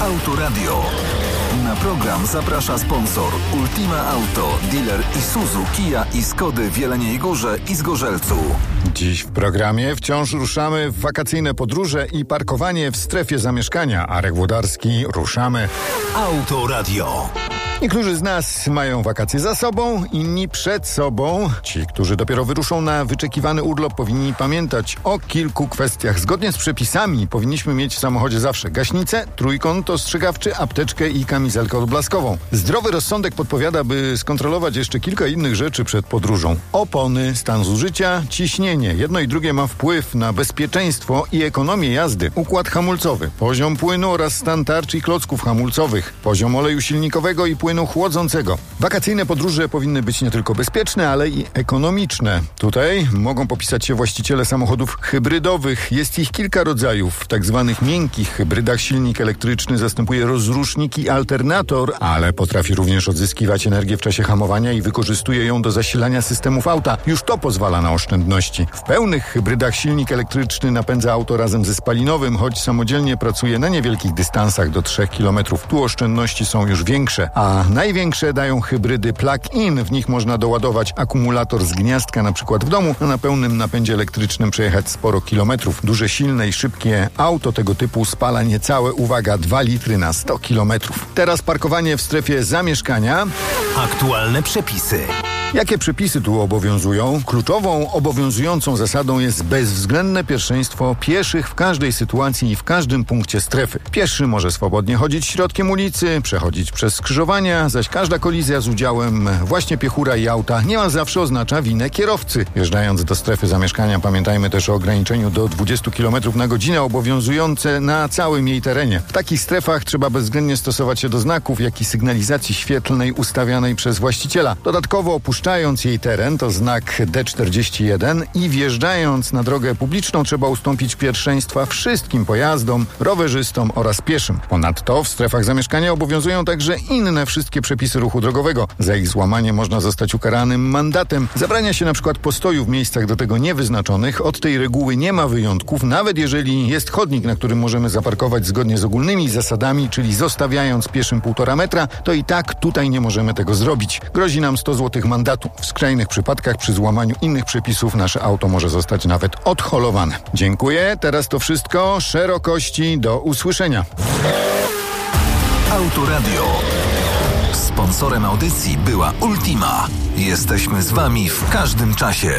Autoradio. Na program zaprasza sponsor Ultima Auto, dealer Isuzu, Kia i Skody w Jeleniej Górze i Zgorzelcu. Dziś w programie wciąż ruszamy w wakacyjne podróże i parkowanie w strefie zamieszkania. Arek Włodarski, ruszamy. Autoradio. Niektórzy z nas mają wakacje za sobą, inni przed sobą. Ci, którzy dopiero wyruszą na wyczekiwany urlop, powinni pamiętać o kilku kwestiach. Zgodnie z przepisami powinniśmy mieć w samochodzie zawsze gaśnicę, trójkąt ostrzegawczy, apteczkę i kamizelkę odblaskową. Zdrowy rozsądek podpowiada, by skontrolować jeszcze kilka innych rzeczy przed podróżą. Opony, stan zużycia, ciśnienie. Jedno i drugie ma wpływ na bezpieczeństwo i ekonomię jazdy. Układ hamulcowy, poziom płynu oraz stan tarcz i klocków hamulcowych, poziom oleju silnikowego i płynu chłodzącego. Wakacyjne podróże powinny być nie tylko bezpieczne, ale i ekonomiczne. Tutaj mogą popisać się właściciele samochodów hybrydowych. Jest ich kilka rodzajów. W tak zwanych miękkich hybrydach silnik elektryczny zastępuje rozrusznik i alternator, ale potrafi również odzyskiwać energię w czasie hamowania i wykorzystuje ją do zasilania systemów auta. Już to pozwala na oszczędności. W pełnych hybrydach silnik elektryczny napędza auto razem ze spalinowym, choć samodzielnie pracuje na niewielkich dystansach do 3 km. Tu oszczędności są już większe, a największe dają hybrydy plug-in. W nich można doładować akumulator z gniazdka, na przykład w domu, a na pełnym napędzie elektrycznym przejechać sporo kilometrów. Duże, silne i szybkie auto tego typu spala niecałe, uwaga, 2 litry na 100 kilometrów. Teraz parkowanie w strefie zamieszkania. Aktualne przepisy. Jakie przepisy tu obowiązują? Kluczową obowiązującą zasadą jest bezwzględne pierwszeństwo pieszych w każdej sytuacji i w każdym punkcie strefy. Pieszy może swobodnie chodzić środkiem ulicy, przechodzić przez skrzyżowania, zaś każda kolizja z udziałem właśnie piechura i auta niemal zawsze oznacza winę kierowcy. Wjeżdżając do strefy zamieszkania pamiętajmy też o ograniczeniu do 20 km na godzinę obowiązujące na całym jej terenie. W takich strefach trzeba bezwzględnie stosować się do znaków, jak i sygnalizacji świetlnej ustawianej przez właściciela. Dodatkowo opuszczając jej teren, to znak D41 i wjeżdżając na drogę publiczną trzeba ustąpić pierwszeństwa wszystkim pojazdom, rowerzystom oraz pieszym. Ponadto w strefach zamieszkania obowiązują także inne wszystkie przepisy ruchu drogowego. Za ich złamanie można zostać ukaranym mandatem. Zabrania się na przykład postoju w miejscach do tego niewyznaczonych. Od tej reguły nie ma wyjątków, nawet jeżeli jest chodnik, na którym możemy zaparkować zgodnie z ogólnymi zasadami, czyli zostawiając pieszym 1,5 metra, to i tak tutaj nie możemy tego zrobić. Grozi nam 100 zł mandatu. W skrajnych przypadkach przy złamaniu innych przepisów nasze auto może zostać nawet odholowane. Dziękuję. Teraz to wszystko. Szerokości. Do usłyszenia. Autoradio. Sponsorem audycji była Ultima. Jesteśmy z Wami w każdym czasie.